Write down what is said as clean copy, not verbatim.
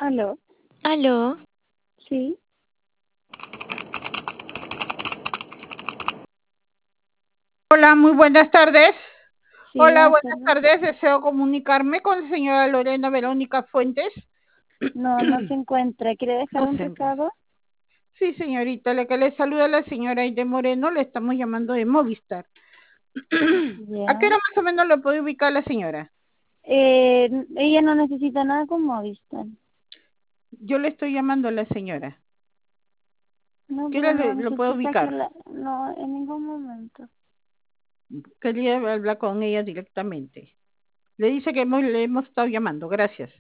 Aló, Aló, sí, Hola, muy buenas tardes. sí, Hola, buenas buenas tardes. tardes. Deseo comunicarme con la señora Lorena Verónica Fuentes. No, no se encuentra. ¿Quiere dejar No un se encuentra. recado? Sí, señorita, la que le saluda la señora Aide Moreno, le estamos llamando de Movistar. ¿A qué Ya. hora más o menos lo puede ubicar la señora? Ella no necesita nada con Movistar. Yo le estoy llamando a la señora. No, ¿Qué pero hora no lo puedo necesita que ubicar? la... No, en ningún momento. Quería hablar con ella directamente. Le dice que le hemos estado llamando. Gracias.